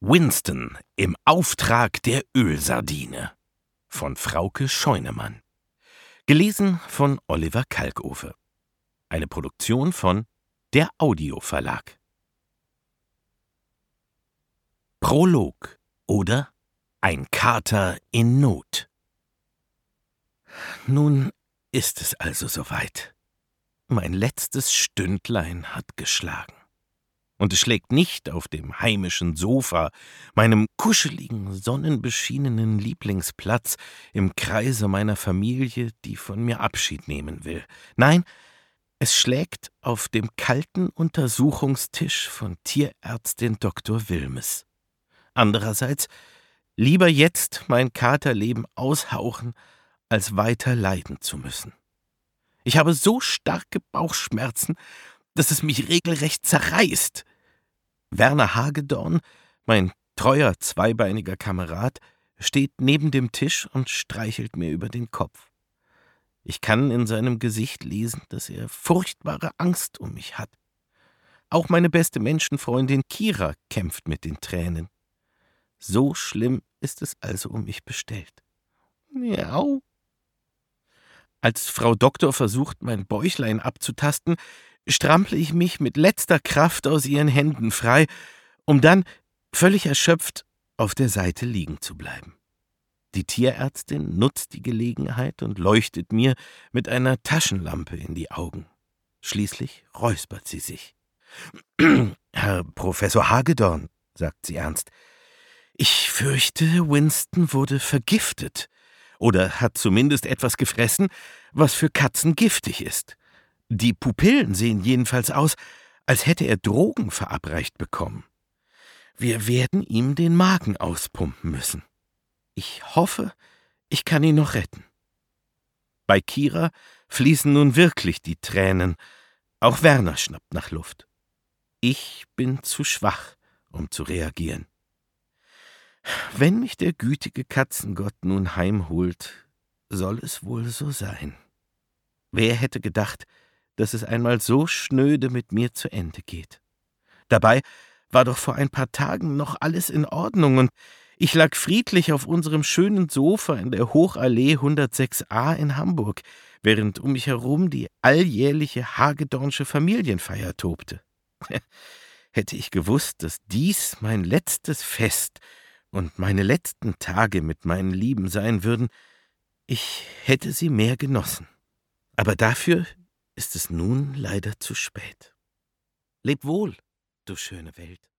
Winston im Auftrag der Ölsardine von Frauke Scheunemann. Gelesen von Oliver Kalkofe. Eine Produktion von der Audio-Verlag. Prolog oder Ein Kater in Not. Nun ist es also soweit. Mein letztes Stündlein hat geschlagen. Und es schlägt nicht auf dem heimischen Sofa, meinem kuscheligen, sonnenbeschienenen Lieblingsplatz im Kreise meiner Familie, die von mir Abschied nehmen will. Nein, es schlägt auf dem kalten Untersuchungstisch von Tierärztin Dr. Wilmes. Andererseits lieber jetzt mein Katerleben aushauchen, als weiter leiden zu müssen. Ich habe so starke Bauchschmerzen, dass es mich regelrecht zerreißt. Werner Hagedorn, mein treuer zweibeiniger Kamerad, steht neben dem Tisch und streichelt mir über den Kopf. Ich kann in seinem Gesicht lesen, dass er furchtbare Angst um mich hat. Auch meine beste Menschenfreundin Kira kämpft mit den Tränen. So schlimm ist es also um mich bestellt. Miau. Als Frau Doktor versucht, mein Bäuchlein abzutasten, strample ich mich mit letzter Kraft aus ihren Händen frei, um dann, völlig erschöpft, auf der Seite liegen zu bleiben. Die Tierärztin nutzt die Gelegenheit und leuchtet mir mit einer Taschenlampe in die Augen. Schließlich räuspert sie sich. »Herr Professor Hagedorn«, sagt sie ernst, »ich fürchte, Winston wurde vergiftet oder hat zumindest etwas gefressen, was für Katzen giftig ist. Die Pupillen sehen jedenfalls aus, als hätte er Drogen verabreicht bekommen. Wir werden ihm den Magen auspumpen müssen. Ich hoffe, ich kann ihn noch retten.« Bei Kira fließen nun wirklich die Tränen. Auch Werner schnappt nach Luft. Ich bin zu schwach, um zu reagieren. Wenn mich der gütige Katzengott nun heimholt, soll es wohl so sein. Wer hätte gedacht, dass es einmal so schnöde mit mir zu Ende geht? Dabei war doch vor ein paar Tagen noch alles in Ordnung und ich lag friedlich auf unserem schönen Sofa in der Hochallee 106a in Hamburg, während um mich herum die alljährliche Hagedornsche Familienfeier tobte. Hätte ich gewusst, dass dies mein letztes Fest und meine letzten Tage mit meinen Lieben sein würden, ich hätte sie mehr genossen. Aber dafür ist es nun leider zu spät. Leb wohl, du schöne Welt.